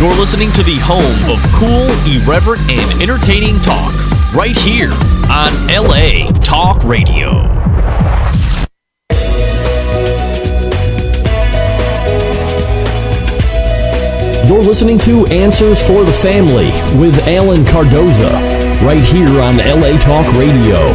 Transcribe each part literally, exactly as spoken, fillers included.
You're listening to the home of cool, irreverent, and entertaining talk, right here on L A Talk Radio. You're listening to Answers for the Family with Alan Cardoza, right here on L A Talk Radio.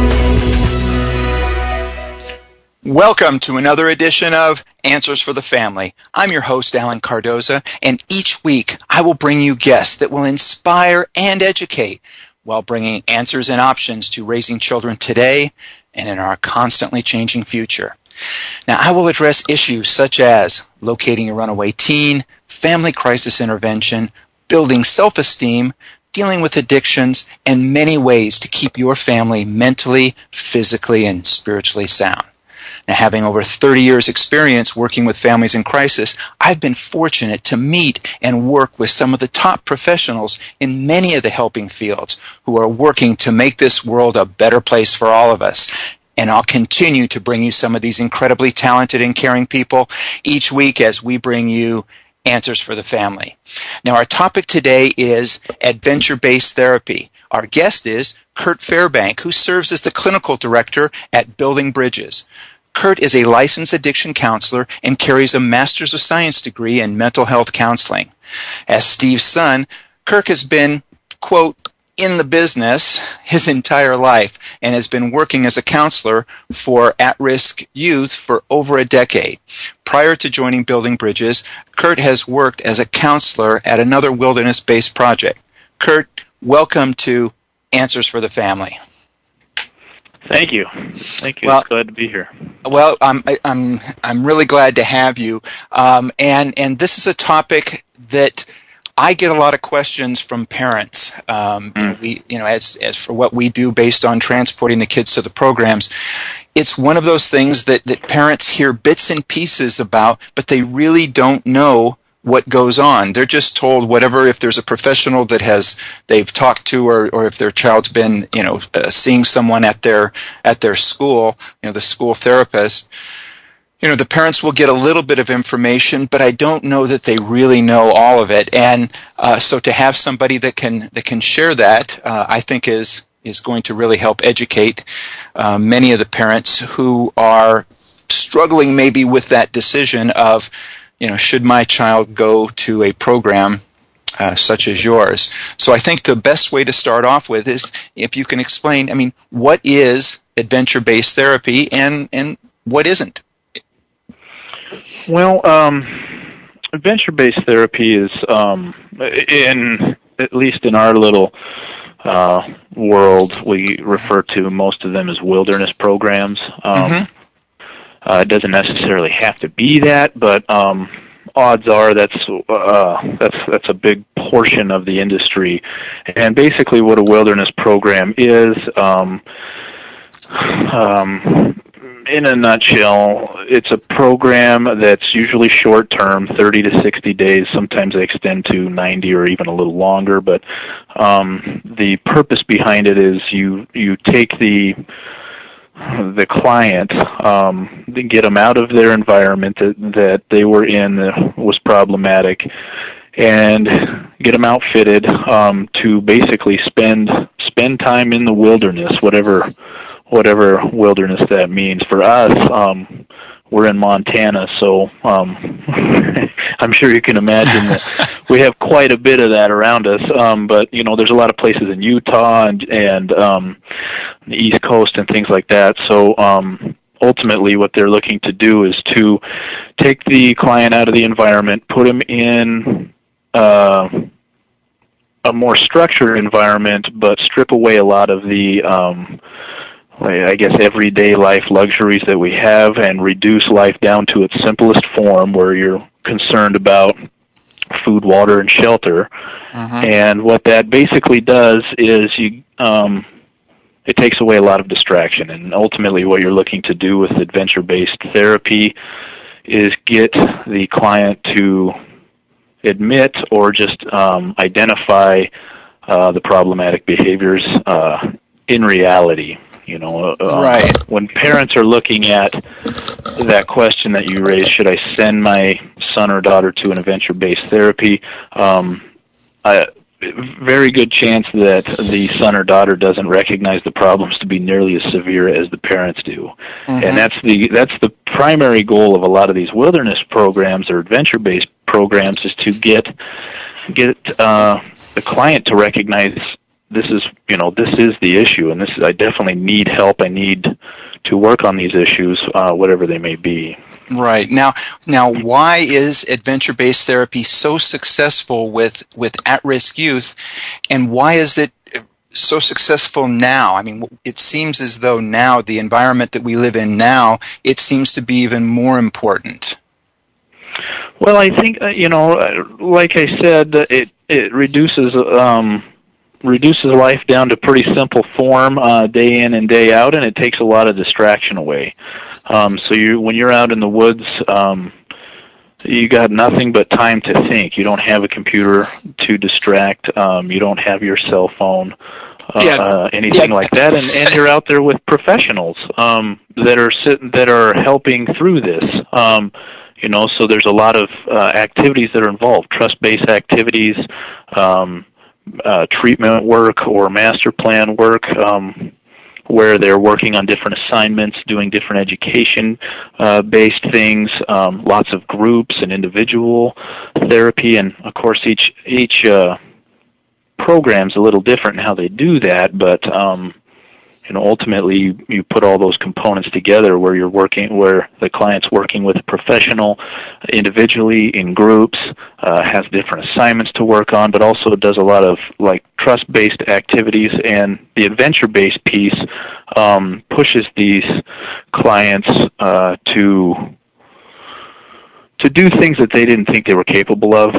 Welcome to another edition of Answers for the Family. I'm your host, Alan Cardoza, and each week I will bring you guests that will inspire and educate while bringing answers and options to raising children today and in our constantly changing future. Now, I will address issues such as locating a runaway teen, family crisis intervention, building self-esteem, dealing with addictions, and many ways to keep your family mentally, physically, and spiritually sound. Now, having over thirty years experience working with families in crisis, I've been fortunate to meet and work with some of the top professionals in many of the helping fields who are working to make this world a better place for all of us. And I'll continue to bring you some of these incredibly talented and caring people each week as we bring you Answers for the Family. Now, our topic today is adventure-based therapy. Our guest is Kurt Fairbank, who serves as the clinical director at Building Bridges. Kurt is a licensed addiction counselor and carries a Master's of Science degree in mental health counseling. As Steve's son, Kurt has been, quote, in the business his entire life and has been working as a counselor for at-risk youth for over a decade. Prior to joining Building Bridges, Kurt has worked as a counselor at another wilderness-based project. Kurt, welcome to Answers for the Family. Thank you. Thank you. Well, it's glad to be here. Well, I'm I'm I'm really glad to have you. Um, and and this is a topic that I get a lot of questions from parents. Um, mm. We, you know, as as for what we do based on transporting the kids to the programs, it's one of those things that that parents hear bits and pieces about, but they really don't know what goes on. They're just told whatever, if there's a professional that has they've talked to, or, or if their child's been, you know, uh, seeing someone at their at their school, you know, the school therapist, you know, the parents will get a little bit of information, but I don't know that they really know all of it. And uh, so to have somebody that can that can share that, uh, I think is is going to really help educate uh, many of the parents who are struggling maybe with that decision of, you know, should my child go to a program uh, such as yours? So I think the best way to start off with is if you can explain, I mean, what is adventure-based therapy and, and what isn't? Well, um, adventure-based therapy is, um, in at least in our little uh, world, we refer to most of them as wilderness programs. Um, mm-hmm. Uh, it doesn't necessarily have to be that, but um, odds are that's uh, that's that's a big portion of the industry. And basically, what a wilderness program is, um, um, in a nutshell, it's a program that's usually short-term, thirty to sixty days. Sometimes they extend to ninety or even a little longer. But um, the purpose behind it is you you take the the client, um, get them out of their environment that, that they were in that was problematic, and get them outfitted um, to basically spend spend time in the wilderness, whatever whatever wilderness that means. For us, um, we're in Montana, so um, I'm sure you can imagine that we have quite a bit of that around us. Um, but you know, there's a lot of places in Utah and and um, the East Coast and things like that. So um, ultimately, what they're looking to do is to take the client out of the environment, put them in uh, a more structured environment, but strip away a lot of the um, I guess everyday life luxuries that we have and reduce life down to its simplest form, where you're concerned about food, water, and shelter. Uh-huh. And what that basically does is you um, it takes away a lot of distraction. And ultimately what you're looking to do with adventure-based therapy is get the client to admit or just um, identify uh, the problematic behaviors uh, in reality. You know, uh, right. When parents are looking at that question that you raised, should I send my son or daughter to an adventure-based therapy? Um, I, very good chance that the son or daughter doesn't recognize the problems to be nearly as severe as the parents do. Mm-hmm. And that's the that's the primary goal of a lot of these wilderness programs or adventure-based programs, is to get get uh, the client to recognize this is, you know, this is the issue, and this is, I definitely need help. I need to work on these issues, uh, whatever they may be. Right. Now, now, why is adventure-based therapy so successful with, with at-risk youth, and why is it so successful now? I mean, it seems as though now, the environment that we live in now, it seems to be even more important. Well, I think, uh, you know, like I said, it, it reduces... Um, reduces life down to pretty simple form, uh, day in and day out, and it takes a lot of distraction away. Um, so you, when you're out in the woods, um, you got nothing but time to think. You don't have a computer to distract. Um, you don't have your cell phone, uh, yeah. uh, anything yeah. like that, and, and you're out there with professionals um, that are sitting, that are helping through this. Um, you know, so there's a lot of uh, activities that are involved, trust-based activities. Um, Uh, treatment work or master plan work, um, where they're working on different assignments, doing different education-based uh, things, um, lots of groups and individual therapy, and of course each each uh, program's a little different in how they do that, but um, you know, ultimately you, you put all those components together where you're working, where the client's working with a professional individually, in groups, uh, has different assignments to work on, but also does a lot of like trust-based activities, and the adventure-based piece um, pushes these clients uh, to to do things that they didn't think they were capable of,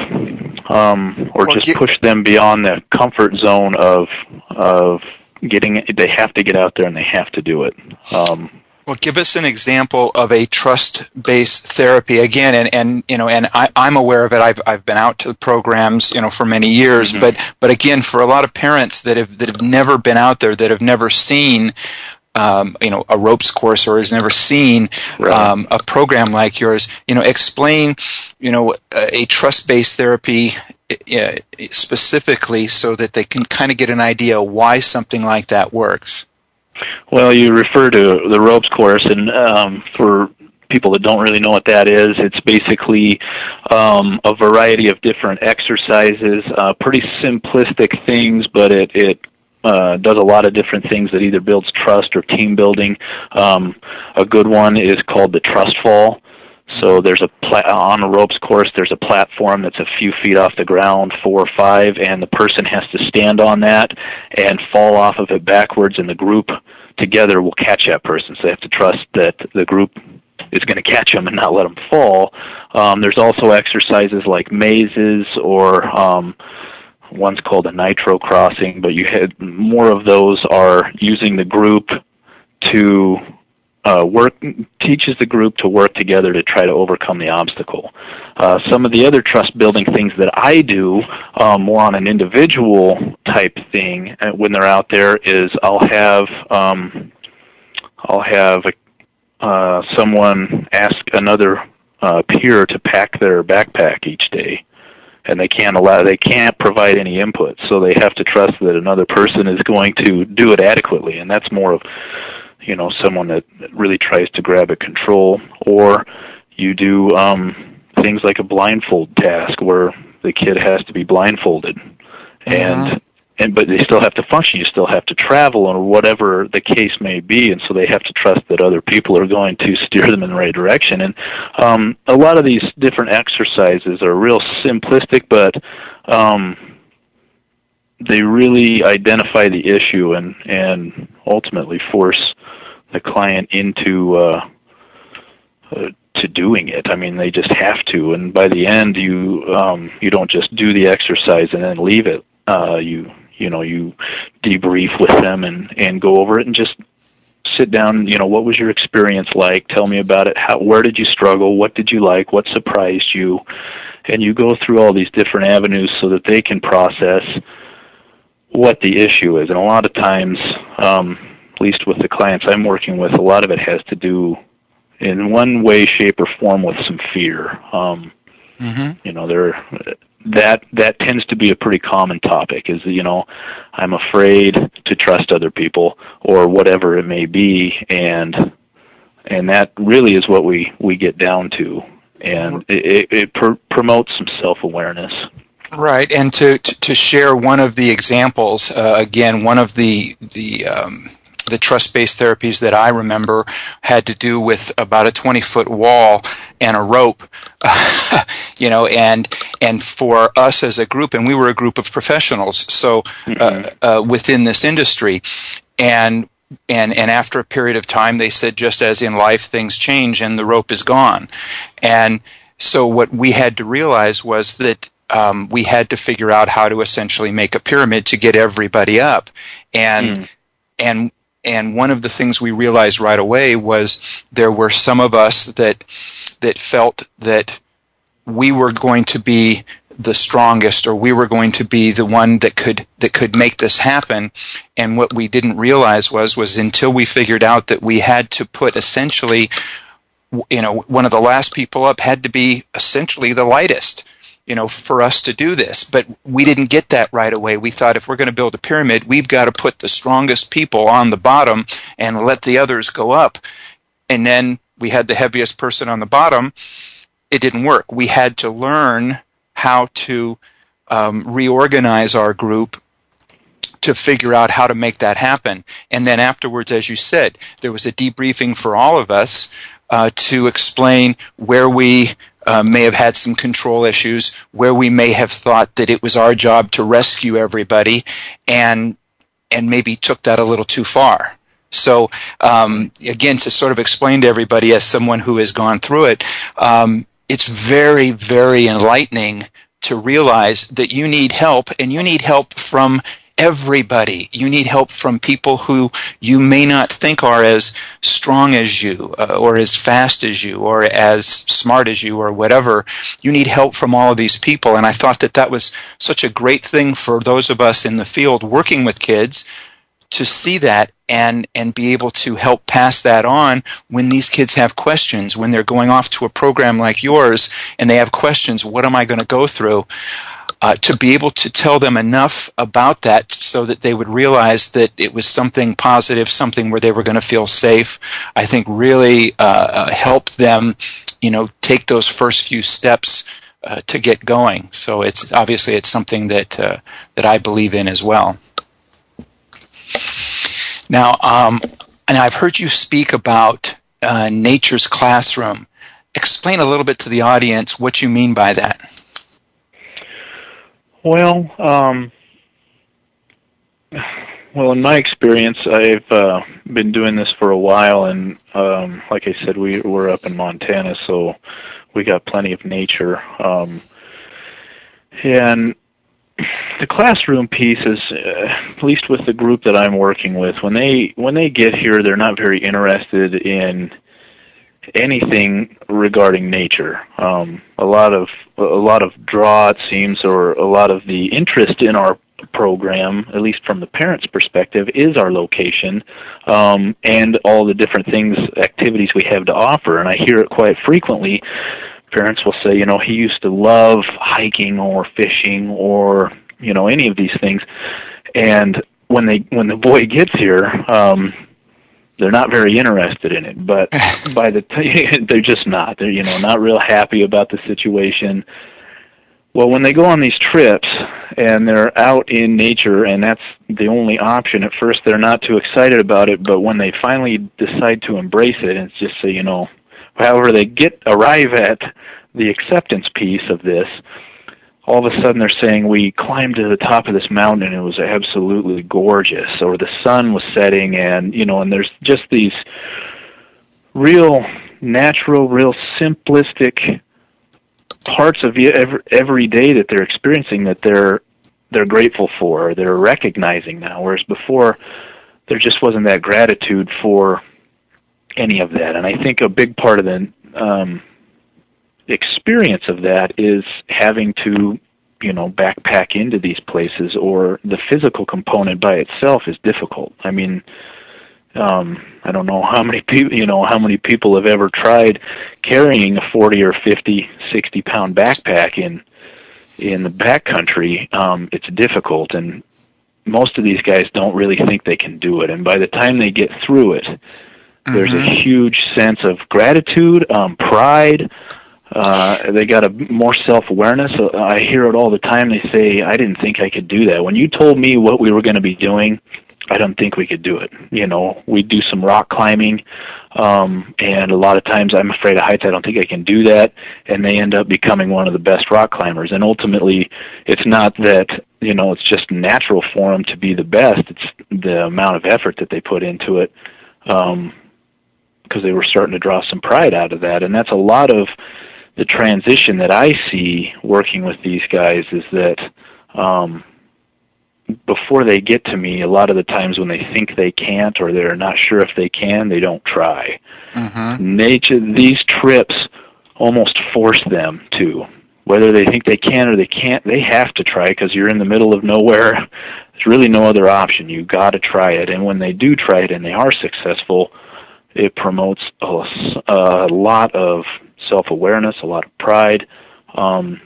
um, or well, just get- push them beyond the comfort zone of of getting, they have to get out there and they have to do it. Um, well, give us an example of a trust-based therapy again, and, and you know, and I, I'm aware of it. I've I've been out to programs, you know, for many years. Mm-hmm. But but again, for a lot of parents that have that have never been out there, that have never seen, um, you know, a ropes course, or has never seen right. um, a program like yours, you know, explain, you know, a, a trust-based therapy. Uh, specifically, so that they can kind of get an idea why something like that works. Well, you refer to the ropes course, and um, for people that don't really know what that is, it's basically um, a variety of different exercises, uh, pretty simplistic things, but it, it uh, does a lot of different things that either builds trust or team building. Um, a good one is called the trust fall. So there's a pla- on a ropes course, there's a platform that's a few feet off the ground, four or five, and the person has to stand on that and fall off of it backwards, and the group together will catch that person. So they have to trust that the group is going to catch them and not let them fall. Um, there's also exercises like mazes, or um, one's called a nitro crossing, but you had more of those are using the group to Uh, work teaches the group to work together to try to overcome the obstacle. Uh, some of the other trust-building things that I do, um, more on an individual type thing, uh, when they're out there, is I'll have um, I'll have uh, someone ask another uh, peer to pack their backpack each day, and they can't allow they can't provide any input, so they have to trust that another person is going to do it adequately, and that's more of, you know, someone that really tries to grab at control. Or you do um, things like a blindfold task where the kid has to be blindfolded, uh-huh. and and but they still have to function. You still have to travel, or whatever the case may be, and so they have to trust that other people are going to steer them in the right direction. And um, a lot of these different exercises are real simplistic, but um, they really identify the issue and and ultimately force the client into uh, uh, to doing it. I mean, they just have to, and by the end, you um, you don't just do the exercise and then leave it. Uh, you you know you debrief with them and, and go over it and just sit down. You know, what was your experience like? Tell me about it. How, where did you struggle? What did you like? What surprised you? And you go through all these different avenues so that they can process what the issue is. And a lot of times, um, at least with the clients I'm working with, a lot of it has to do in one way, shape, or form with some fear. Um, mm-hmm. You know, there that that tends to be a pretty common topic. Is, you know, I'm afraid to trust other people or whatever it may be, and and that really is what we, we get down to, and it, it pr- promotes some self-awareness. Right, and to, to, to share one of the examples, uh, again, one of the the um, the trust-based therapies that I remember had to do with about a twenty-foot wall and a rope, you know, and and for us as a group, and we were a group of professionals, so mm-hmm. uh, uh, within this industry, and and and after a period of time, they said, just as in life, things change, and the rope is gone, and so what we had to realize was that Um, we had to figure out how to essentially make a pyramid to get everybody up, and mm. and and one of the things we realized right away was there were some of us that that felt that we were going to be the strongest, or we were going to be the one that could that could make this happen. And what we didn't realize was was until we figured out that we had to put essentially, you know, one of the last people up had to be essentially the lightest, you know, for us to do this. But we didn't get that right away. We thought if we're going to build a pyramid, we've got to put the strongest people on the bottom and let the others go up. And then we had the heaviest person on the bottom. It didn't work. We had to learn how to um, reorganize our group to figure out how to make that happen. And then afterwards, as you said, there was a debriefing for all of us uh, to explain where we Uh, may have had some control issues, where we may have thought that it was our job to rescue everybody, and and maybe took that a little too far. So um, again, to sort of explain to everybody as someone who has gone through it, um, it's very, very enlightening to realize that you need help, and you need help from everybody. You need help from people who you may not think are as strong as you, uh, or as fast as you, or as smart as you, or whatever. You need help from all of these people. And I thought that that was such a great thing for those of us in the field working with kids to see that and, and be able to help pass that on when these kids have questions, when they're going off to a program like yours and they have questions. What am I going to go through? Uh, to be able to tell them enough about that so that they would realize that it was something positive, something where they were going to feel safe, I think really uh, helped them, you know, take those first few steps uh, to get going. So it's obviously it's something that uh, that I believe in as well. Now, um, and I've heard you speak about uh, Nature's Classroom. Explain a little bit to the audience what you mean by that. Well, um, well, in my experience, I've uh, been doing this for a while, and um, like I said, we we're up in Montana, so we got plenty of nature. Um, and the classroom piece is, uh, at least with the group that I'm working with, when they when they get here, they're not very interested in anything regarding nature. Um, a lot of a lot of draw, it seems, or a lot of the interest in our program, at least from the parents' perspective, is our location um, and all the different things, activities we have to offer. And I hear it quite frequently. Parents will say, you know, he used to love hiking or fishing or, you know, any of these things. And when they when the boy gets here, um, they're not very interested in it, but by the t- they're just not. They're, you know, not real happy about the situation. Well, when they go on these trips and they're out in nature, and that's the only option, at first they're not too excited about it, but when they finally decide to embrace it, and it's just so, you know, however they get arrive at the acceptance piece of this, all of a sudden they're saying, we climbed to the top of this mountain and it was absolutely gorgeous, or the sun was setting, and, you know, and there's just these real natural, real simplistic parts of every, every day that they're experiencing that they're they're grateful for, or they're recognizing now, whereas before there just wasn't that gratitude for any of that. And I think a big part of the um, experience of that is having to, you know, backpack into these places, or the physical component by itself is difficult. I mean, Um, I don't know how many people, you know, how many people have ever tried carrying a forty or fifty, sixty pound backpack in, in the backcountry. Um, it's difficult, and most of these guys don't really think they can do it. And by the time they get through it, mm-hmm. there's a huge sense of gratitude, um, pride. Uh, they got a more self-awareness. I hear it all the time. They say, I didn't think I could do that. When you told me what we were going to be doing, I don't think we could do it. You know, we do some rock climbing, um, and a lot of times I'm afraid of heights. I don't think I can do that, and they end up becoming one of the best rock climbers. And ultimately, it's not that, you know, it's just natural for them to be the best. It's the amount of effort that they put into it, um, because they were starting to draw some pride out of that. And that's a lot of the transition that I see working with these guys, is that um, before they get to me, a lot of the times when they think they can't, or they're not sure if they can, they don't try. Mm-hmm. Nature, these trips almost force them to. Whether they think they can or they can't, they have to try, because you're in the middle of nowhere. There's really no other option. You got to try it. And when they do try it and they are successful, it promotes a, a lot of self-awareness, a lot of pride, um,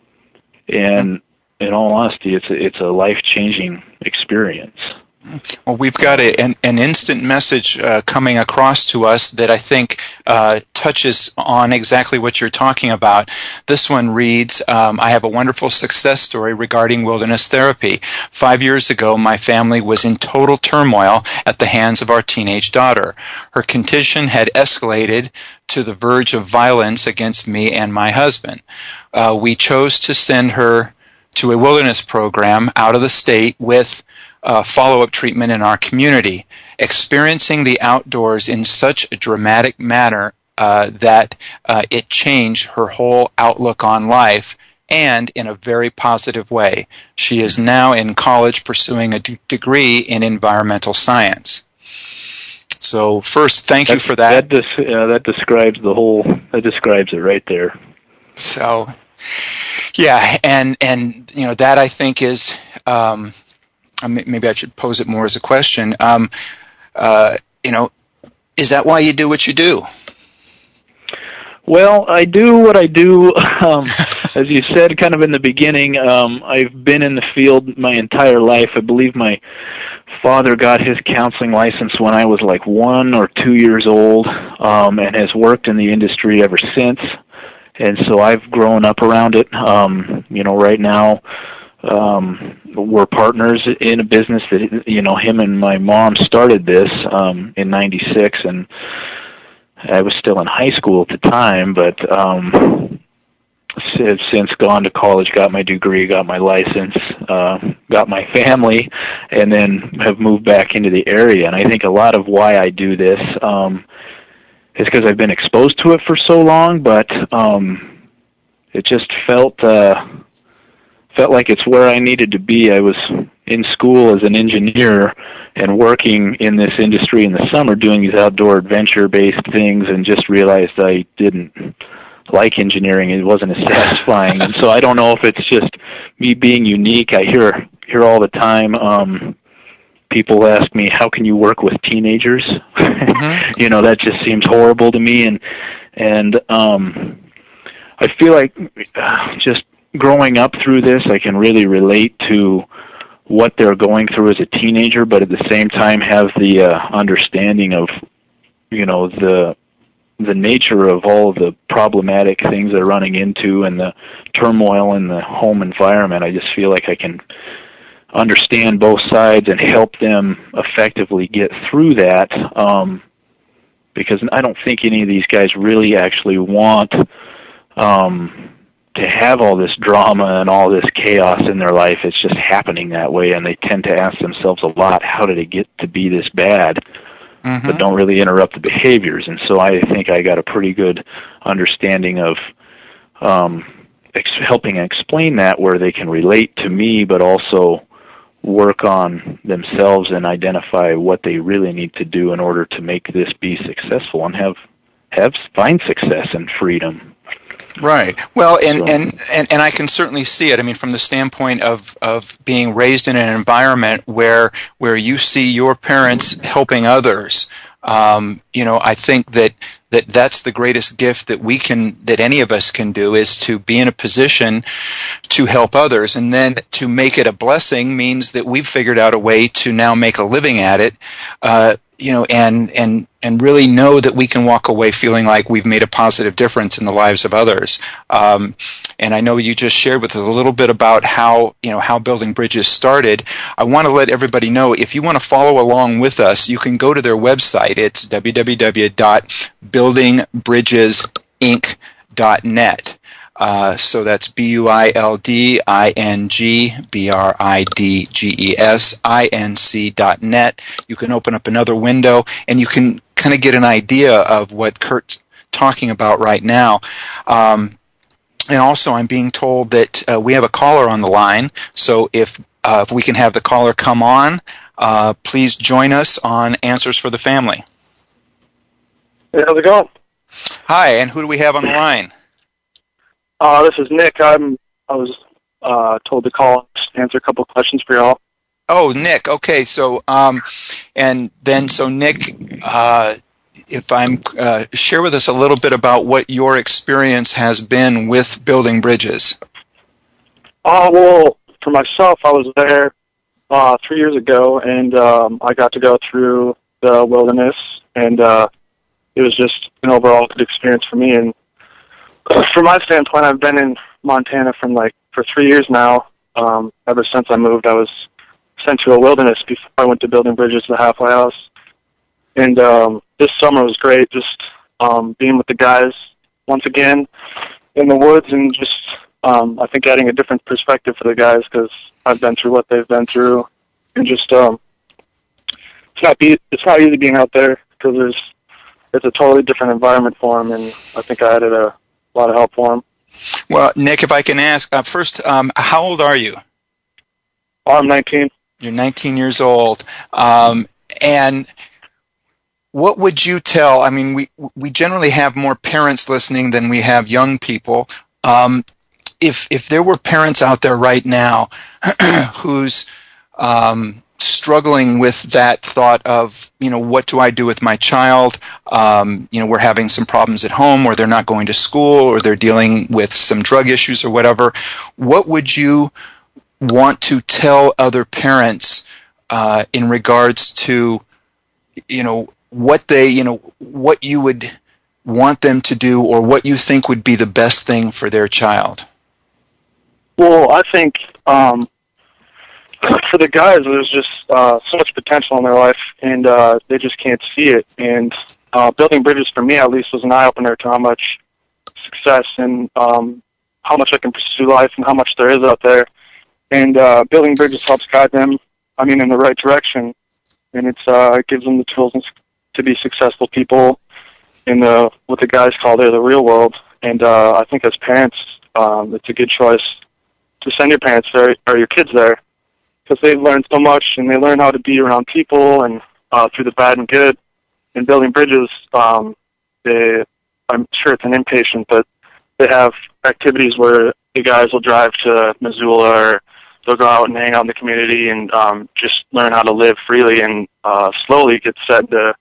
and in all honesty, it's a, it's a life-changing experience. Well, we've got a, an, an instant message uh, coming across to us that I think uh, touches on exactly what you're talking about. This one reads, um, I have a wonderful success story regarding wilderness therapy. Five years ago, my family was in total turmoil at the hands of our teenage daughter. Her condition had escalated to the verge of violence against me and my husband. Uh, we chose to send her to a wilderness program out of the state with Uh, follow-up treatment in our community. Experiencing the outdoors in such a dramatic manner uh, that uh, it changed her whole outlook on life, and in a very positive way. She is now in college pursuing a d- degree in environmental science. So first, thank that, you for that. That, des- uh, that describes the whole, that describes it right there. So, yeah, and, and you know, that I think is... Um, maybe I should pose it more as a question. Um, uh, you know, is that why you do what you do? Well, I do what I do. Um, as you said, kind of in the beginning, um, I've been in the field my entire life. I believe my father got his counseling license when I was like one or two years old, um, and has worked in the industry ever since. And so I've grown up around it. Um, you know, right now, Um, we're partners in a business that, you know, him and my mom started this um, in ninety-six, and I was still in high school at the time, but um, have since gone to college, got my degree, got my license, uh, got my family, and then have moved back into the area. And I think a lot of why I do this um, is because I've been exposed to it for so long, but um, it just felt... Uh, felt like it's where I needed to be. I was in school as an engineer and working in this industry in the summer doing these outdoor adventure-based things, and just realized I didn't like engineering. It wasn't as satisfying. And so I don't know if it's just me being unique. I hear hear all the time um, people ask me, how can you work with teenagers? Mm-hmm. You know, that just seems horrible to me. And, and um, I feel like uh, just growing up through this, I can really relate to what they're going through as a teenager, but at the same time have the uh, understanding of, you know, the the nature of all of the problematic things they're running into and the turmoil in the home environment. I just feel like I can understand both sides and help them effectively get through that, um, because I don't think any of these guys really actually want um, to have all this drama and all this chaos in their life. It's just happening that way, and they tend to ask themselves a lot, how did it get to be this bad? Mm-hmm. But don't really interrupt the behaviors. And so I think I got a pretty good understanding of um, ex- helping explain that, where they can relate to me, but also work on themselves and identify what they really need to do in order to make this be successful and have have find success and freedom. Right. Well, and, So- and, and, and I can certainly see it. I mean, from the standpoint of, of being raised in an environment where where you see your parents helping others, um, you know, I think that, that that's the greatest gift that we can, that any of us can do, is to be in a position to help others. And then to make it a blessing means that we've figured out a way to now make a living at it, uh, you know, and, and, and really know that we can walk away feeling like we've made a positive difference in the lives of others. Um, and I know you just shared with us a little bit about how, you know, how Building Bridges started. I want to let everybody know, if you want to follow along with us, you can go to their website. It's w w w dot building bridges inc dot net. Uh, so that's B U I L D I N G B R I D G E S I N C dot net. You can open up another window, and you can kind of get an idea of what Kurt's talking about right now. Um, and also, I'm being told that uh, we have a caller on the line, so if, uh, if we can have the caller come on, uh, please join us on Answers for the Family. Hey, how's it going? Hi, and who do we have on the line? Uh, this is Nick. I'm. I was uh, told to call, answer a couple questions for y'all. Oh, Nick. Okay, so um, and then so Nick, uh, if I'm uh, share with us a little bit about what your experience has been with Building Bridges. Uh, well, for myself, I was there uh, three years ago, and um, I got to go through the wilderness, and uh, it was just an overall good experience for me. And from my standpoint, I've been in Montana from like for three years now. Um, ever since I moved, I was sent to a wilderness before I went to Building Bridges, the halfway house. And um, this summer was great, just um, being with the guys once again in the woods, and just um, I think adding a different perspective for the guys, because I've been through what they've been through, and just um, it's not be it's not easy being out there, because there's it's a totally different environment for them, and I think I added a a lot of help for him. Well, Nick, if I can ask, uh, first, um, how old are you? Oh, I'm nineteen. You're nineteen years old. Um, and what would you tell, I mean, we, we generally have more parents listening than we have young people. Um, if, if there were parents out there right now who's um, struggling with that thought of, you know, what do I do with my child? Um, you know, we're having some problems at home, or they're not going to school, or they're dealing with some drug issues or whatever. What would you want to tell other parents uh, in regards to, you know, what they, you know, what you would want them to do, or what you think would be the best thing for their child? Well, I think um, for the guys, there's just uh, so much potential in their life, and uh, they just can't see it. And uh, Building Bridges, for me at least, was an eye-opener to how much success and um, how much I can pursue life and how much there is out there. And uh, Building Bridges helps guide them, I mean, in the right direction. And it's uh, it gives them the tools to be successful people in the what the guys call there the real world. And uh, I think as parents, um, it's a good choice to send your parents there or your kids there, because they've learned so much, and they learn how to be around people and uh, through the bad and good. In Building Bridges, um, they I'm sure it's an inpatient, but they have activities where the guys will drive to Missoula, or they'll go out and hang out in the community and um, just learn how to live freely and uh, slowly get set to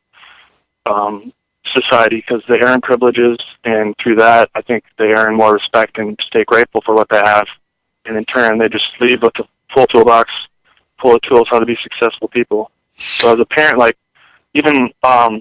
um, society, because they earn privileges, and through that, I think they earn more respect and stay grateful for what they have. And in turn, they just leave with a full toolbox full of tools how to be successful people. So as a parent, like, even um,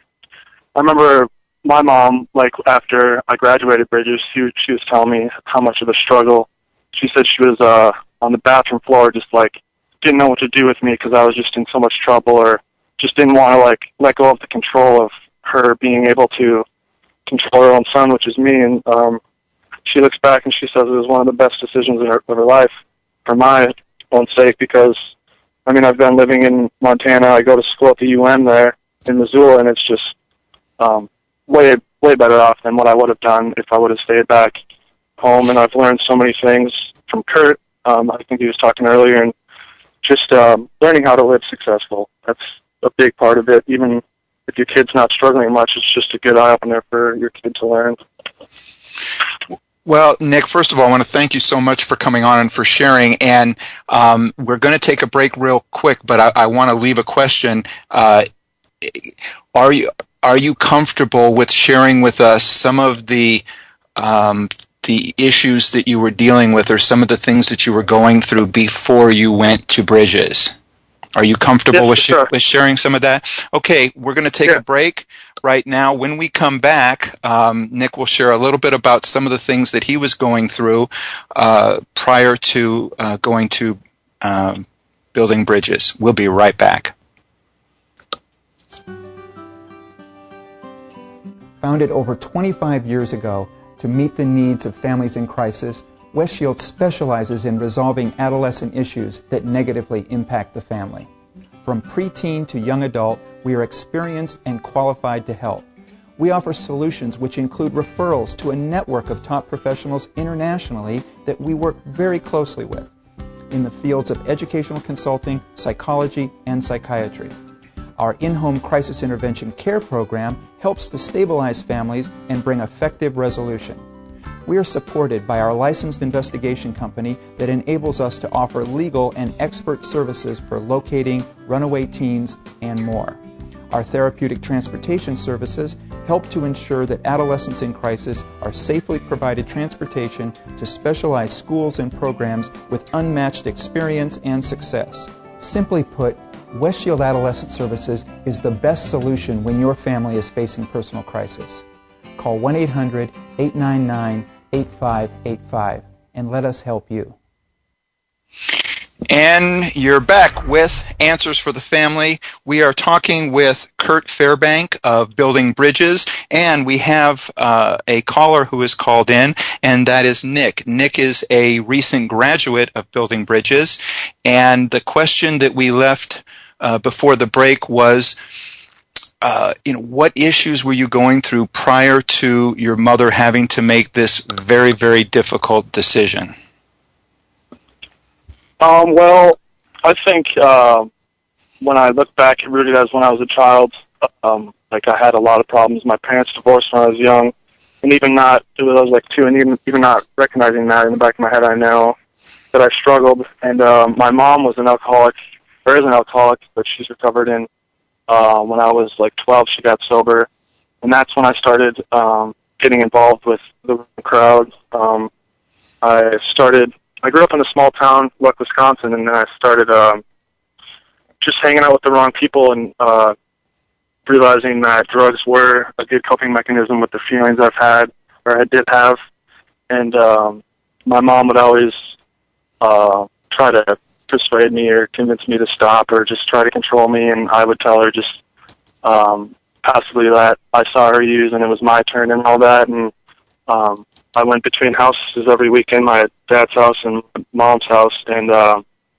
I remember my mom, like, after I graduated Bridges, she, she was telling me how much of a struggle. She said she was uh, on the bathroom floor, just, like, didn't know what to do with me because I was just in so much trouble, or just didn't want to, like, let go of the control of her being able to control her own son, which is me. And um, she looks back and she says it was one of the best decisions in her, of her life, for my own sake, because, I mean, I've been living in Montana. I go to school at the U M there in Missoula, and it's just um, way, way better off than what I would have done if I would have stayed back home. And I've learned so many things from Kurt. Um, I think he was talking earlier, and just um, learning how to live successful. That's a big part of it. Even if your kid's not struggling much, it's just a good eye-opener for your kid to learn. Well, Nick, first of all, I want to thank you so much for coming on and for sharing. And um, we're going to take a break real quick, but I, I want to leave a question. Uh, are you are you comfortable with sharing with us some of the um, the issues that you were dealing with, or some of the things that you were going through before you went to Bridges? Are you comfortable Yes, with, sh- sure. with sharing some of that? Okay, we're going to take Yeah. a break right now. When we come back, um, Nick will share a little bit about some of the things that he was going through uh, prior to uh, going to um, Building Bridges. We'll be right back. Founded over twenty-five years ago to meet the needs of families in crisis, West Shield specializes in resolving adolescent issues that negatively impact the family. From preteen to young adult, we are experienced and qualified to help. We offer solutions which include referrals to a network of top professionals internationally that we work very closely with in the fields of educational consulting, psychology, and psychiatry. Our in-home crisis intervention care program helps to stabilize families and bring effective resolution. We are supported by our licensed investigation company that enables us to offer legal and expert services for locating runaway teens and more. Our therapeutic transportation services help to ensure that adolescents in crisis are safely provided transportation to specialized schools and programs with unmatched experience and success. Simply put, West Shield Adolescent Services is the best solution when your family is facing personal crisis. Call one eight hundred, eight nine nine, eight five eight five and let us help you. And you're back with Answers for the Family. We are talking with Kurt Fairbank of Building Bridges, and we have uh, a caller who has called in, and that is Nick. Nick is a recent graduate of Building Bridges, and the question that we left uh, before the break was, uh, you know, what issues were you going through prior to your mother having to make this very, very difficult decision? Um, well, I think uh, when I look back, it rooted as when I was a child. Um, like I had a lot of problems. My parents divorced when I was young, and even not, it was, I was like two, and even even not recognizing that in the back of my head, I know that I struggled. And uh, my mom was an alcoholic, or is an alcoholic, but she's recovered. And uh, when I was like twelve, she got sober, and that's when I started um, getting involved with the crowd. Um, I started. I grew up in a small town, Luck, Wisconsin, and then I started um, just hanging out with the wrong people and uh, realizing that drugs were a good coping mechanism with the feelings I've had, or I did have. And um, my mom would always uh, try to persuade me or convince me to stop or just try to control me, and I would tell her just um, passively that I saw her use and it was my turn and all that. And um, I went between houses every weekend, my dad's house and mom's house, and uh,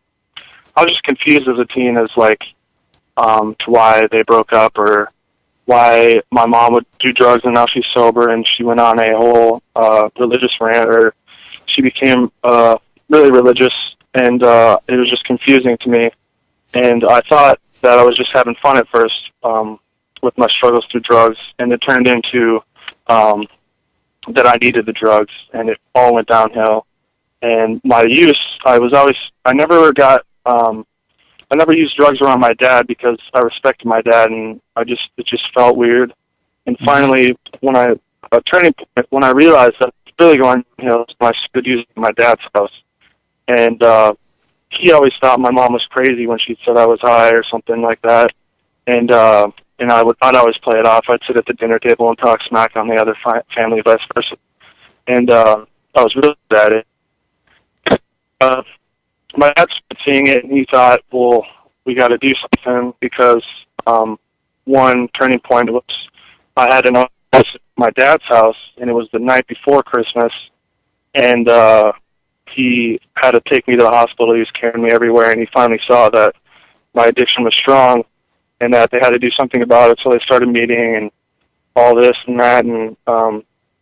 I was just confused as a teen as, like, um, to why they broke up or why my mom would do drugs and now she's sober, and she went on a whole uh, religious rant, or she became uh, really religious, and uh, it was just confusing to me. And I thought that I was just having fun at first um, with my struggles through drugs, and it turned into um, that I needed the drugs, and it all went downhill. And my use, I was always, I never got, um, I never used drugs around my dad because I respected my dad, and I just, it just felt weird. And finally, when I, a turning point, when I realized that it's really going downhill, I started using my dad's house. And uh, he always thought my mom was crazy when she said I was high or something like that. And uh, and I would, I'd always play it off. I'd sit at the dinner table and talk smack on the other fi- family, vice versa. And uh, I was really good at it. Uh, my dad started seeing it, and he thought, well, we got to do something because um, one turning point was I had an office at my dad's house, and it was the night before Christmas, and uh, he had to take me to the hospital. He was carrying me everywhere, and he finally saw that my addiction was strong and that they had to do something about it, so they started meeting and all this and that, and um,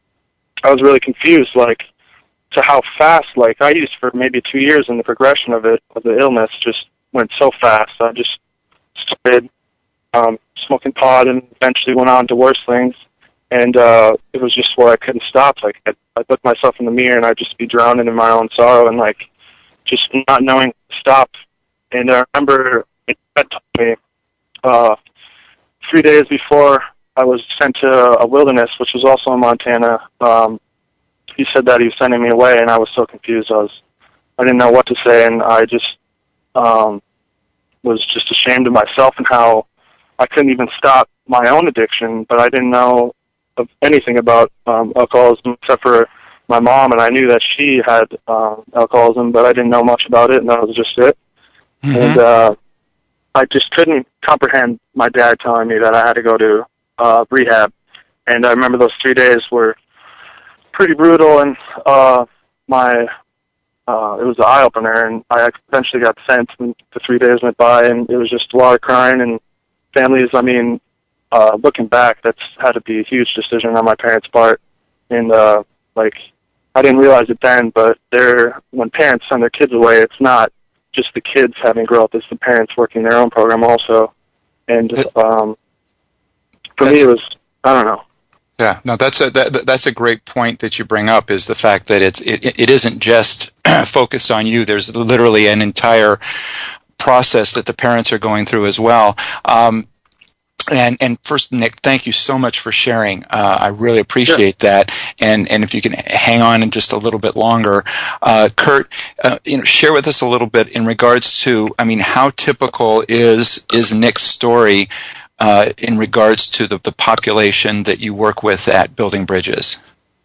I was really confused, like, to how fast, like, I used for maybe two years, and the progression of it, of the illness, just went so fast. I just started um, smoking pot and eventually went on to worse things, and uh, it was just where I couldn't stop. Like I'd, I'd look myself in the mirror, and I'd just be drowning in my own sorrow, and like just not knowing to stop. And I remember it told me uh, three days before I was sent to a wilderness, which was also in Montana. Um, he said that he was sending me away, and I was so confused. I was, I didn't know what to say, and I just um, was just ashamed of myself and how I couldn't even stop my own addiction. But I didn't know of anything about um, alcoholism except for my mom, and I knew that she had um, alcoholism, but I didn't know much about it, and that was just it. Mm-hmm. And uh, I just couldn't comprehend my dad telling me that I had to go to uh, rehab. And I remember those three days were pretty brutal, and uh, my uh, it was an eye-opener, and I eventually got sent, and the three days went by, and it was just a lot of crying, and families, I mean, uh, looking back, that's had to be a huge decision on my parents' part. And, uh, like, I didn't realize it then, but they're, when parents send their kids away, it's not just the kids having growth, it's the parents working their own program also. And um, for me, it was, I don't know. Yeah, no, that's a that, that's a great point that you bring up, is the fact that it's it it isn't just focused on you. There's literally an entire process that the parents are going through as well. Um, and and first, Nick, thank you so much for sharing. Uh, I really appreciate sure. that. And and if you can hang on in just a little bit longer, uh, Kurt, uh, you know, share with us a little bit in regards to, I mean, how typical is is Nick's story Uh, in regards to the, the population that you work with at Building Bridges?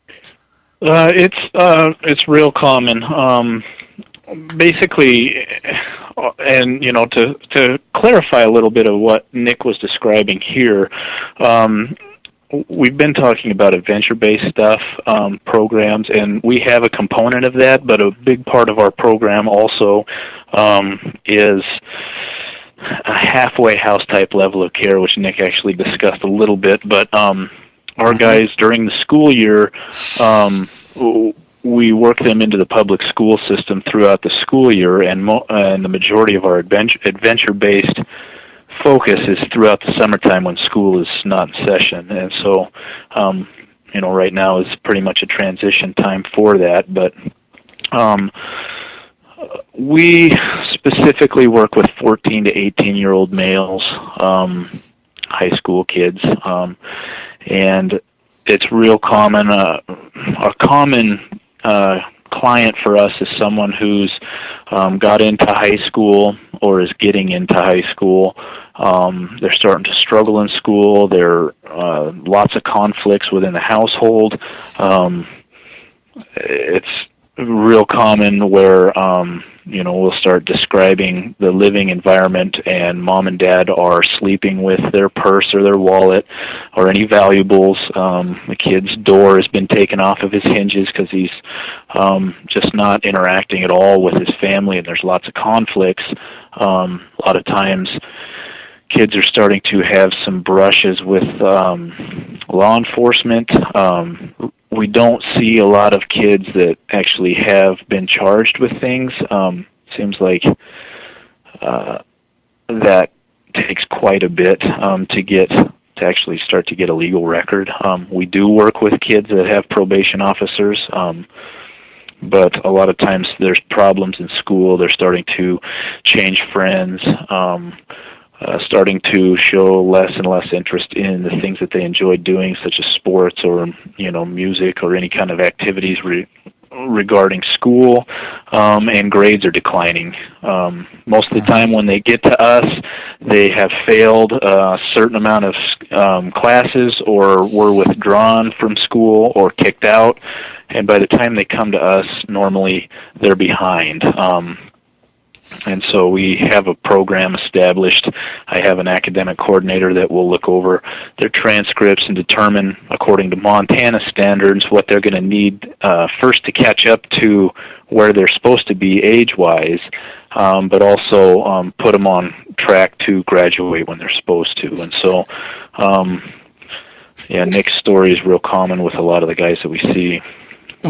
Uh, it's uh, it's real common. Um, basically, and you know, to to clarify a little bit of what Nick was describing here, um, we've been talking about adventure-based stuff, um, programs, and we have a component of that. But a big part of our program also um, is a halfway house type level of care, which Nick actually discussed a little bit. But um, our guys during the school year, um, we work them into the public school system throughout the school year, and, mo- and the majority of our adventure- adventure-based focus is throughout the summertime when school is not in session. And so, um, you know, right now is pretty much a transition time for that. But um, we specifically work with fourteen to eighteen-year-old males, um, high school kids, um, and it's real common. Uh, a common uh, client for us is someone who's um, got into high school or is getting into high school. Um, they're starting to struggle in school. There are uh, lots of conflicts within the household. Um, it's real common where um, you know, we'll start describing the living environment, and mom and dad are sleeping with their purse or their wallet or any valuables. Um, the kid's door has been taken off of his hinges because he's um, just not interacting at all with his family, and there's lots of conflicts. Um, a lot of times kids are starting to have some brushes with um, law enforcement. Um, we don't see a lot of kids that actually have been charged with things. Um, seems like uh, that takes quite a bit um, to get to actually start to get a legal record. Um, we do work with kids that have probation officers, um, but a lot of times there's problems in school. They're starting to change friends, um, Uh, starting to show less and less interest in the things that they enjoy doing, such as sports or, you know, music or any kind of activities re- regarding school, um, and grades are declining. Um, most of the time when they get to us, they have failed a certain amount of um, classes or were withdrawn from school or kicked out, and by the time they come to us, normally they're behind. Um, And so we have a program established. I have an academic coordinator that will look over their transcripts and determine, according to Montana standards, what they're going to need uh, first to catch up to where they're supposed to be age-wise, um, but also um, put them on track to graduate when they're supposed to. And so, um, yeah, Nick's story is real common with a lot of the guys that we see. Well,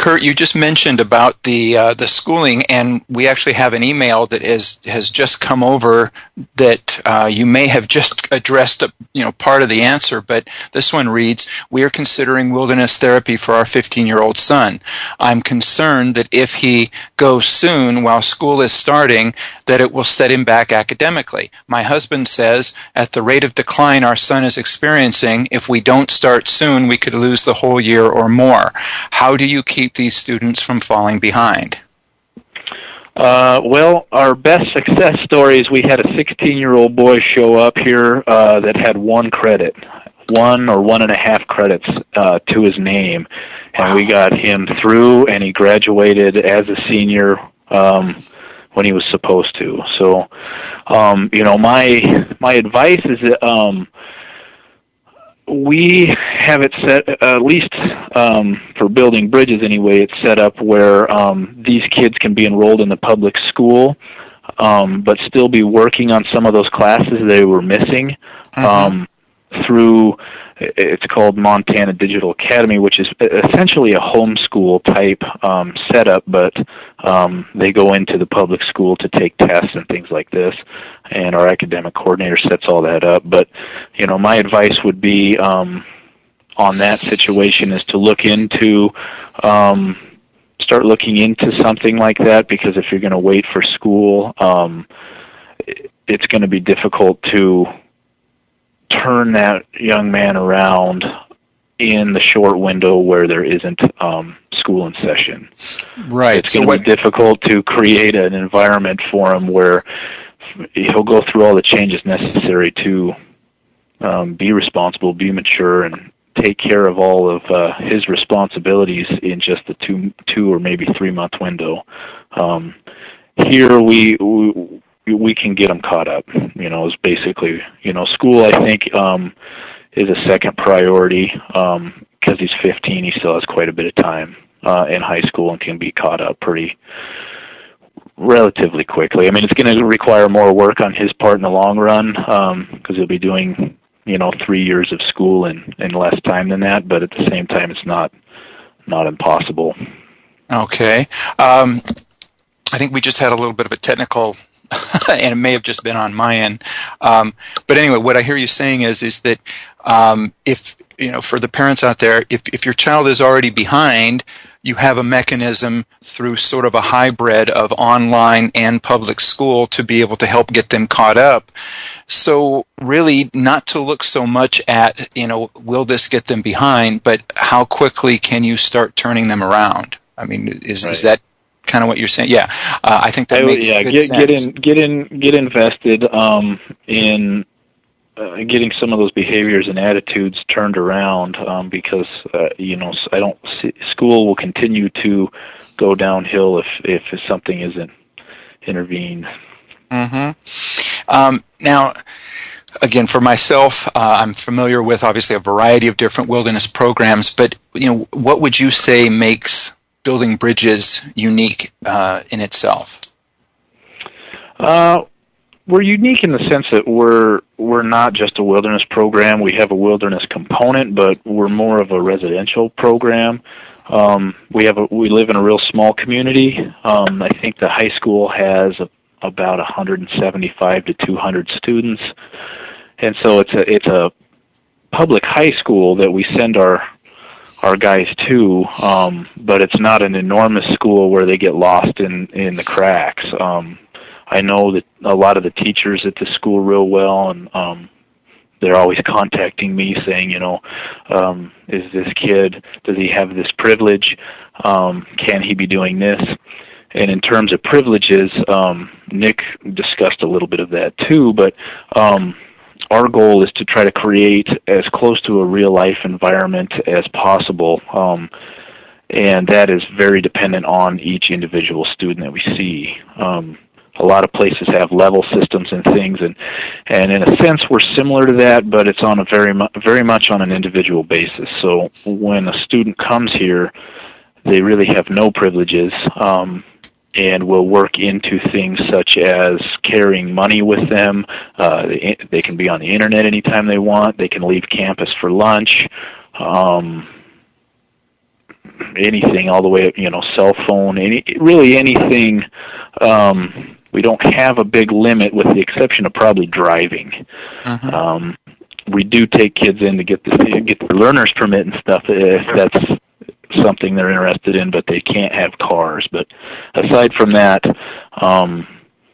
Kurt, you just mentioned about the uh, the schooling, and we actually have an email that is has just come over that uh, you may have just addressed, a, you know, part of the answer. But this one reads: "We are considering wilderness therapy for our fifteen-year-old son. I'm concerned that if he goes soon while school is starting, that it will set him back academically. My husband says at the rate of decline our son is experiencing, if we don't start soon, we could lose the whole year or more. How do you keep these students from falling behind?" Uh, well, our best success story is we had a sixteen-year-old boy show up here uh, that had one credit, one or one and a half credits uh, to his name, and wow. we got him through, and he graduated as a senior um, when he was supposed to. So, um, you know, my my advice is that um, we have it set, uh, at least um, for Building Bridges anyway, it's set up where um, these kids can be enrolled in the public school, um, but still be working on some of those classes they were missing mm-hmm. um, through, it's called Montana Digital Academy, which is essentially a homeschool type um, setup, but um, they go into the public school to take tests and things like this, and our academic coordinator sets all that up. But, you know, my advice would be um, on that situation is to look into, um, start looking into something like that, because if you're going to wait for school, um, it's going to be difficult to turn that young man around in the short window where there isn't um, school in session. Right. It's going to so be difficult to create an environment for him where he'll go through all the changes necessary to um, be responsible, be mature, and take care of all of uh, his responsibilities in just the two, two or maybe three month window. Um, here we. we we can get them caught up, you know, is basically, you know, school, I think, um, is a second priority, um, because he's fifteen, he still has quite a bit of time, uh, in high school and can be caught up pretty relatively quickly. I mean, it's going to require more work on his part in the long run, um, because he'll be doing, you know, three years of school in, in less time than that, but at the same time, it's not, not impossible. Okay. Um, I think we just had a little bit of a technical and it may have just been on my end. Um, but anyway, what I hear you saying is is that um, if, you know, for the parents out there, if, if your child is already behind, you have a mechanism through sort of a hybrid of online and public school to be able to help get them caught up. So really not to look so much at, you know, will this get them behind, but how quickly can you start turning them around? I mean, is, right. is that kind of what you're saying? Yeah, uh, I think that I, makes yeah, good get, sense. Get in, get in, get invested um, in uh, getting some of those behaviors and attitudes turned around, um, because uh, you know, I don't see, school will continue to go downhill if if something isn't intervened. Mm-hmm. Um, now, again, for myself, uh, I'm familiar with obviously a variety of different wilderness programs, but you know, what would you say makes Building Bridges unique uh, in itself? Uh, we're unique in the sense that we're we're not just a wilderness program. We have a wilderness component, but we're more of a residential program. Um, we have a, we live in a real small community. Um, I think the high school has a, about one hundred seventy-five to two hundred students, and so it's a it's a public high school that we send our our guys to, um, but it's not an enormous school where they get lost in, in the cracks. Um, I know that a lot of the teachers at the school real well, and um, they're always contacting me saying, you know, um, is this kid, does he have this privilege? Um, can he be doing this? And in terms of privileges, um, Nick discussed a little bit of that too, but um, our goal is to try to create as close to a real-life environment as possible, um, and that is very dependent on each individual student that we see. Um, a lot of places have level systems and things, and, and in a sense we're similar to that, but it's on a very, mu- very much on an individual basis. So when a student comes here, they really have no privileges, um, and will work into things such as carrying money with them. Uh, they, they can be on the internet anytime they want. They can leave campus for lunch. Um, anything, all the way, you know, cell phone, any really anything. Um, we don't have a big limit, with the exception of probably driving. Uh-huh. Um, we do take kids in to get the get the learner's permit and stuff if that's something they're interested in, but they can't have cars. But aside from that, um,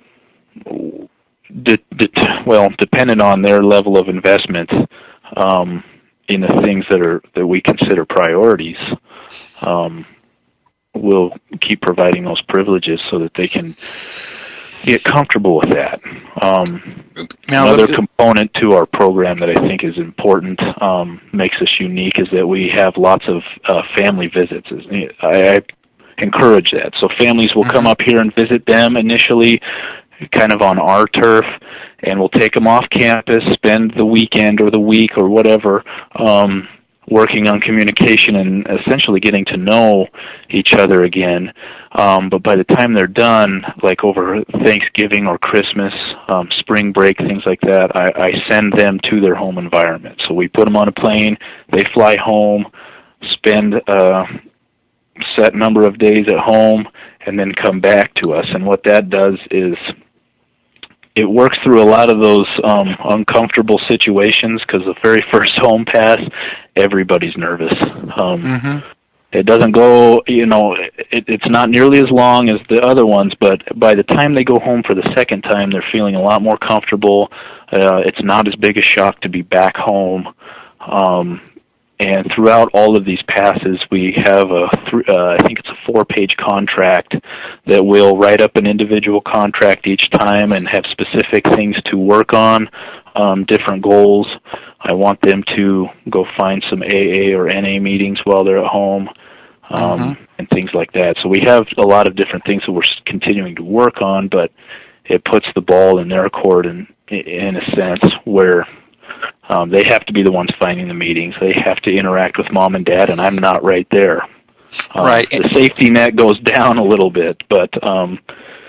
de- de- well, depending on their level of investment um, in the things that are that we consider priorities, um, we'll keep providing those privileges so that they can get comfortable with that. Um, now, another component to our program that I think is important, um, makes us unique, is that we have lots of uh, family visits. I, I encourage that. So families will mm-hmm. come up here and visit them initially, kind of on our turf, and we'll take them off campus, spend the weekend or the week or whatever, um, working on communication and essentially getting to know each other again. Um, but by the time they're done, like over Thanksgiving or Christmas, um, spring break, things like that, I, I send them to their home environment. So we put them on a plane, they fly home, spend a set number of days at home, and then come back to us. And what that does is it works through a lot of those um, uncomfortable situations, because the very first home pass, everybody's nervous. Um, mm-hmm. It doesn't go, you know, it, it's not nearly as long as the other ones, but by the time they go home for the second time, they're feeling a lot more comfortable. Uh, it's not as big a shock to be back home. Um, and throughout all of these passes, we have a, th- uh, I think it's a four-page contract that will write up an individual contract each time and have specific things to work on, um, different goals. I want them to go find some A A or N A meetings while they're at home, um, uh-huh. and things like that. So we have a lot of different things that we're continuing to work on, but it puts the ball in their court in, in a sense where um, they have to be the ones finding the meetings. They have to interact with mom and dad, and I'm not right there. Um, right. The safety net goes down a little bit, but um,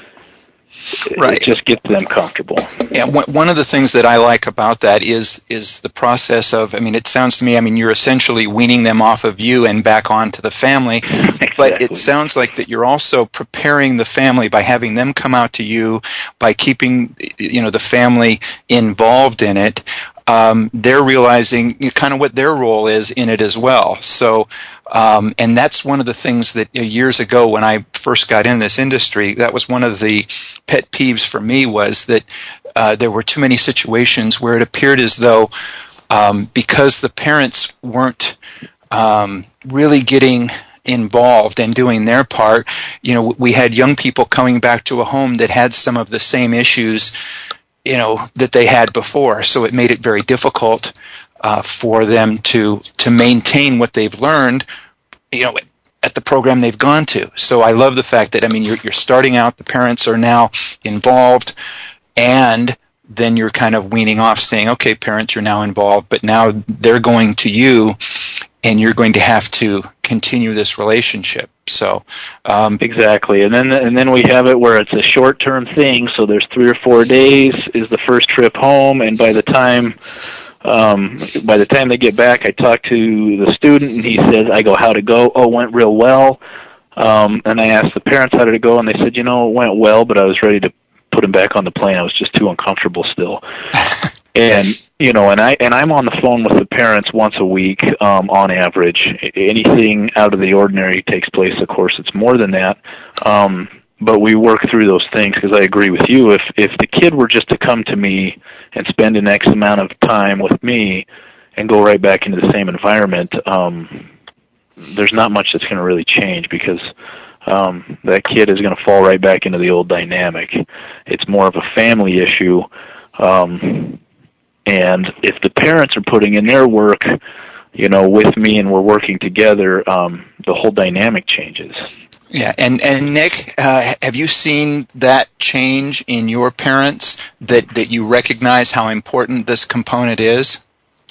right. it just gets them comfortable. Yeah, one of the things that I like about that is is the process of, I mean, it sounds to me, I mean, you're essentially weaning them off of you and back onto the family, exactly. But it sounds like that you're also preparing the family by having them come out to you, by keeping, you know, the family involved in it. Um, they're realizing kind of what their role is in it as well. So, um, and that's one of the things that you know, years ago when I first got in this industry, that was one of the pet peeves for me, was that uh, there were too many situations where it appeared as though um, because the parents weren't um, really getting involved and doing their part, you know, we had young people coming back to a home that had some of the same issues, you know, that they had before. So it made it very difficult uh, for them to to maintain what they've learned, you know, at the program they've gone to. So I love the fact that, I mean, you're, you're starting out, the parents are now involved, and then you're kind of weaning off, saying, okay, parents, you're now involved, but now they're going to you, and you're going to have to continue this relationship. So um, exactly, and then and then we have it where it's a short-term thing. So there's three or four days is the first trip home, and by the time um, by the time they get back, I talk to the student, and he says, "I go, how'd it go? Oh, went real well." Um, and I asked the parents how did it go, and they said, "You know, it went well, but I was ready to put him back on the plane. I was just too uncomfortable still." And you know, and I and I'm on the phone with the parents once a week, um, on average. Anything out of the ordinary takes place. Of course, it's more than that. Um, but we work through those things, because I agree with you. If if the kid were just to come to me and spend an X amount of time with me and go right back into the same environment, um, there's not much that's going to really change, because um, that kid is going to fall right back into the old dynamic. It's more of a family issue. Um, And if the parents are putting in their work, you know, with me, and we're working together, um, the whole dynamic changes. Yeah, and and Nick, uh, have you seen that change in your parents, that, that you recognize how important this component is?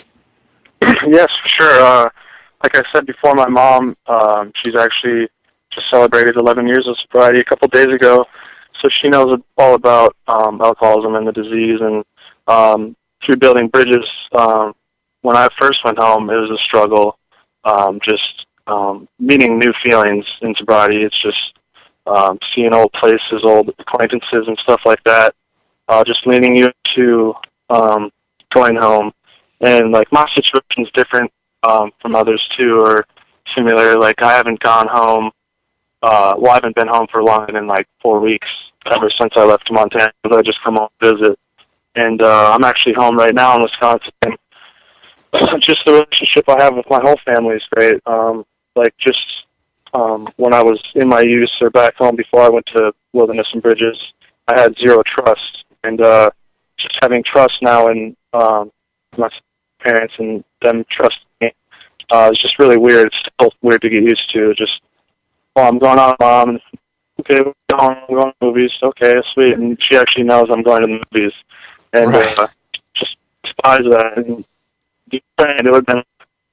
Yes, for sure. Uh, like I said before, my mom, um, she's actually just celebrated eleven years of sobriety a couple days ago, so she knows all about um, alcoholism and the disease, and um, through building bridges, um, when I first went home, it was a struggle, um, just um, meeting new feelings in sobriety. It's just um, seeing old places, old acquaintances, and stuff like that. Uh, just leading you to um, going home. And, like, my situation's different um, from others, too, or similar. Like, I haven't gone home. Uh, well, I haven't been home for longer than, like, four weeks ever since I left Montana, because I just come home to visit. And uh, I'm actually home right now in Wisconsin. Just the relationship I have with my whole family is great. Um, like, just um, when I was in my youth or back home before I went to Wilderness and Bridges, I had zero trust. And uh, just having trust now in um, my parents and them trusting me uh, is just really weird. It's still weird to get used to. Just, oh, I'm going out, Mom. Okay, we're going, we're going to movies. Okay, sweet. And she actually knows I'm going to the movies. And right. uh, just despise that. And, it would been,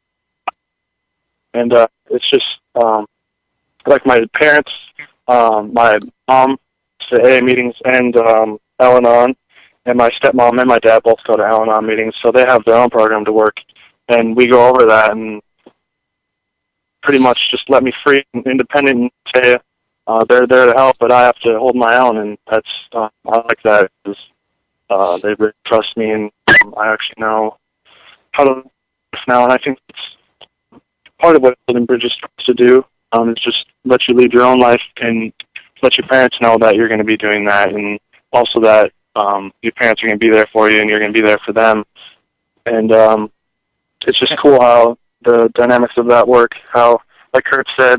and uh, it's just um, like my parents, um, my mom to A A meetings and um, Al-Anon, and my stepmom and my dad both go to Al-Anon meetings, so they have their own program to work, and we go over that and pretty much just let me free and independent and say uh, they're there to help, but I have to hold my own, and that's uh, I like that because uh, they really trust me, and um, I actually know how to live now, and I think it's part of what Building Bridges tries to do. Um, is just let you lead your own life and let your parents know that you're going to be doing that, and also that um, your parents are going to be there for you and you're going to be there for them. And um, it's just cool how the dynamics of that work, how, like Kurt said,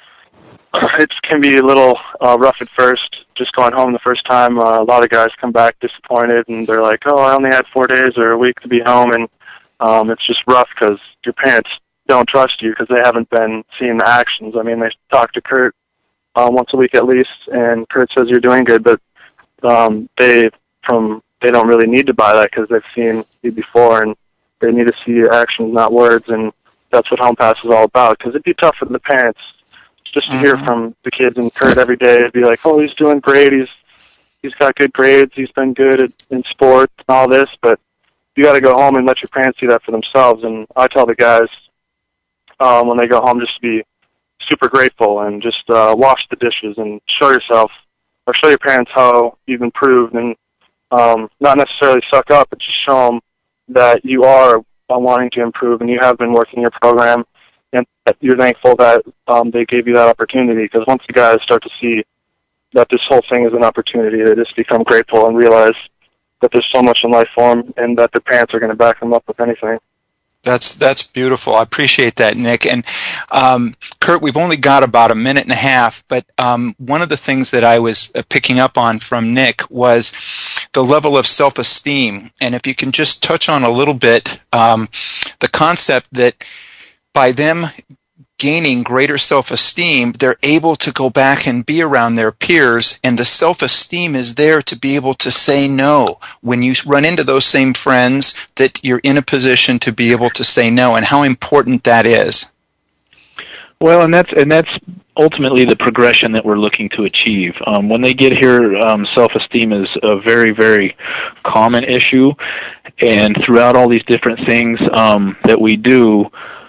it can be a little uh, rough at first, just going home the first time. Uh, a lot of guys come back disappointed, and they're like, oh, I only had four days or a week to be home, and um, it's just rough because your parents don't trust you because they haven't been seeing the actions. I mean, they talk to Kurt uh, once a week at least, and Kurt says you're doing good, but um, they from they don't really need to buy that because they've seen you before, and they need to see your actions, not words, and that's what Home Pass is all about. Because it'd be tough for the parents just to mm-hmm. hear from the kids and Kurt every day. It'd be like, oh, he's doing great, he's he's got good grades, he's been good at, in sports and all this, but you got to go home and let your parents see that for themselves. And I tell the guys um, when they go home just to be super grateful and just uh, wash the dishes and show yourself or show your parents how you've improved, and um, not necessarily suck up, but just show them that you are uh, wanting to improve and you have been working your program, and that you're thankful that um, they gave you that opportunity. Because once the guys start to see that this whole thing is an opportunity, they just become grateful and realize that there's so much in life for them and that their parents are going to back them up with anything. That's that's beautiful. I appreciate that, Nick. And um, Kurt, we've only got about a minute and a half, but um, one of the things that I was picking up on from Nick was the level of self-esteem. And if you can just touch on a little bit um, the concept that by them gaining greater self-esteem, they're able to go back and be around their peers, and the self-esteem is there to be able to say no. When you run into those same friends, that you're in a position to be able to say no, and how important that is. Well, and that's and that's ultimately the progression that we're looking to achieve. Um, when they get here, um, self-esteem is a very, very common issue, and throughout all these different things um, that we do,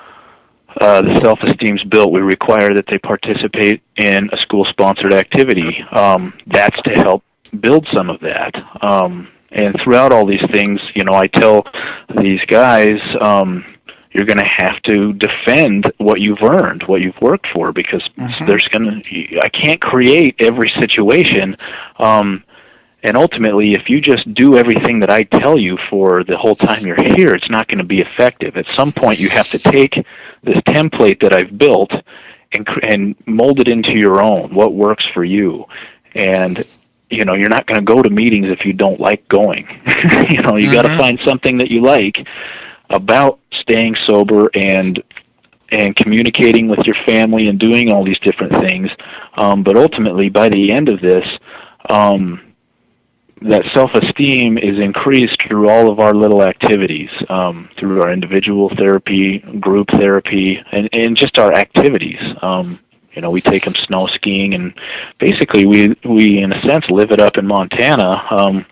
Uh, the self-esteem's built. We require that they participate in a school-sponsored activity. Um, that's to help build some of that. Um, and throughout all these things, you know, I tell these guys, um, you're going to have to defend what you've earned, what you've worked for, because mm-hmm. there's going to. I can't create every situation. Um, And ultimately, if you just do everything that I tell you for the whole time you're here, it's not going to be effective. At some point, you have to take this template that I've built and, and mold it into your own, what works for you. And, you know, you're not going to go to meetings if you don't like going. you know, you mm-hmm. got to find something that you like about staying sober and and communicating with your family and doing all these different things. Um, but ultimately, by the end of this, um, that self-esteem is increased through all of our little activities, um, through our individual therapy, group therapy, and, and just our activities. Um, you know, we take them snow skiing, and basically we, we in a sense, live it up in Montana, because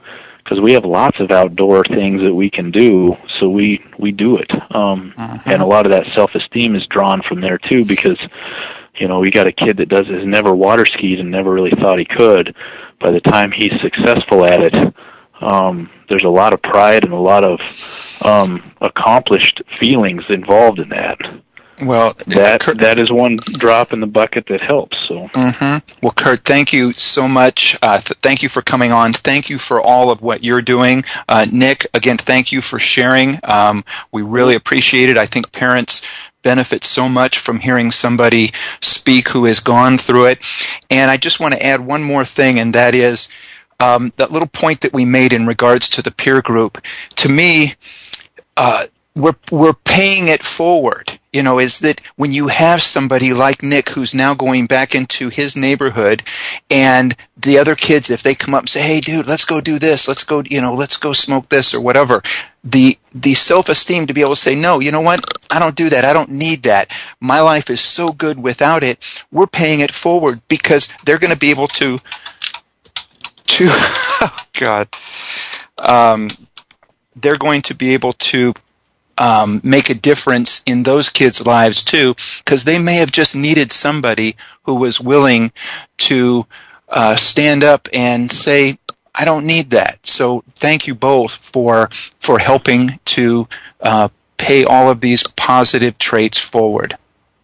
because we have lots of outdoor things that we can do, so we we do it. Um, uh-huh. And a lot of that self-esteem is drawn from there too, because you know, we got a kid that does has never water skied and never really thought he could. By the time he's successful at it, um, there's a lot of pride and a lot of um, accomplished feelings involved in that. Well, that Kurt, that is one drop in the bucket that helps. So, mm-hmm. Well, Kurt, thank you so much. Uh, th- thank you for coming on. Thank you for all of what you're doing. Uh, Nick, again, thank you for sharing. Um, we really appreciate it. I think parents benefit so much from hearing somebody speak who has gone through it. And I just want to add one more thing, and that is um, that little point that we made in regards to the peer group. To me, uh, we're we're paying it forward. You know, is that when you have somebody like Nick who's now going back into his neighborhood, and the other kids, if they come up and say, "Hey, dude, let's go do this. Let's go, you know, let's go smoke this or whatever," the the self-esteem to be able to say, "No, you know what? I don't do that. I don't need that. My life is so good without it." We're paying it forward because they're going to be able to to oh God, um, they're going to be able to. Um, make a difference in those kids' lives too, because they may have just needed somebody who was willing to uh, stand up and say, "I don't need that." So thank you both for for helping to uh, pay all of these positive traits forward.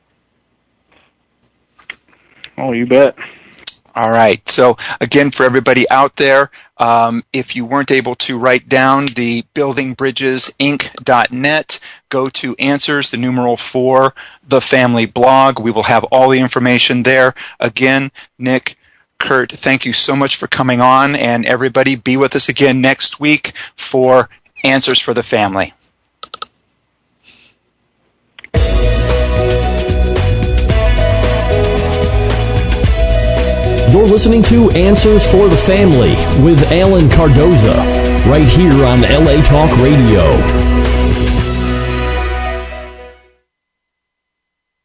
Oh, you bet. All right. So again, for everybody out there, um, if you weren't able to write down the building bridges inc dot net, go to Answers, the numeral four, the family blog. We will have all the information there. Again, Nick, Kurt, thank you so much for coming on, and everybody be with us again next week for Answers for the Family. You're listening to Answers for the Family with Alan Cardoza, right here on L A Talk Radio.